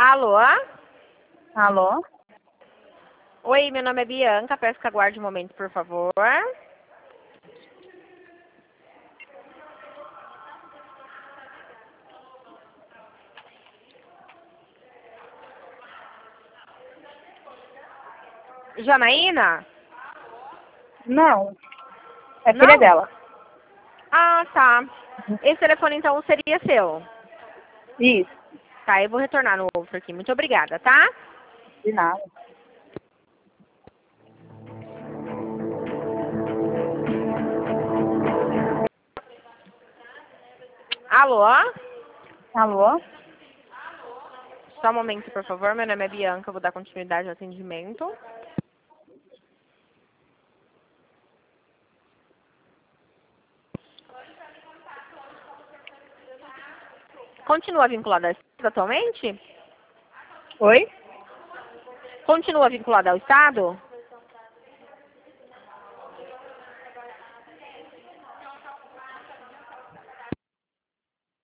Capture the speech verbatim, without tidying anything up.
Alô? Alô? Oi, meu nome é Bianca. Peço que aguarde um momento, por favor. Janaína? Não. É filha Não? dela. Ah, tá. Esse telefone, então, seria seu. Isso. Tá, eu vou retornar no outro aqui. Muito obrigada, tá? De nada. Alô? Alô? Só um momento, por favor. Meu nome é Bianca. Eu vou dar continuidade ao atendimento. Continua vinculada ao Estado atualmente? Oi? Continua vinculada ao Estado?